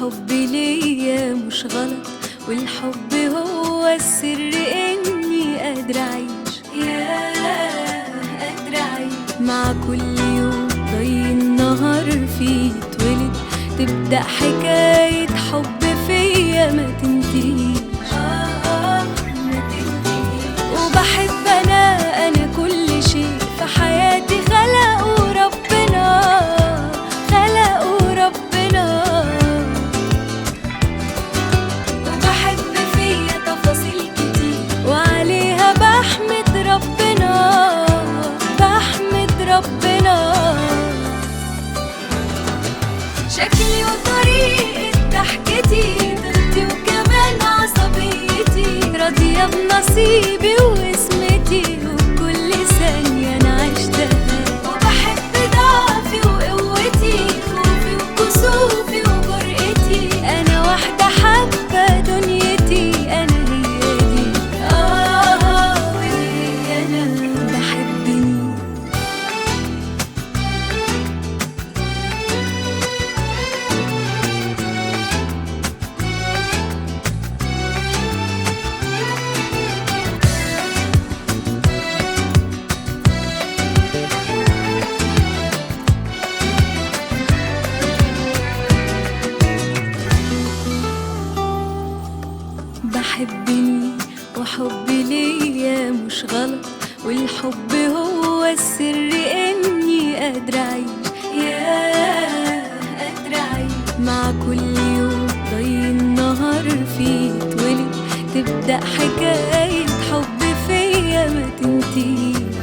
الحب ليا مش غلط، والحب هو السر اني قادرة اعيش، قادرة اعيش مع كل يوم ضي النهار فيه يتولد، تبدأ حكاية حب فيا ما تنتهيش، ما تنتهيش. وبحب أنا كل شيء في حياتي خلقه ربنا، خلقه ربنا. وبحب فيا تفاصيل كتير وعليها بحمد ربنا، بحمد ربنا. شكلي وطريقة ضحكتي طيبتي وكمان عصبيتي، راضية بنصيبي واسمتي وكل ثانية أنا عشتها. وبحب ضعفي وقوتي، خوفي وكسوفي وجرأتي، أنا واحدة حابة دنيتي، أنا هي دي وهي أنا بحبني. بحبني وحبي ليا مش غلط، والحب هو السر اني قادرة اعيش، قادرة اعيش مع كل يوم ضي النهار فيه يتولد، تبدأ حكاية حب فيا ما تنتهيش.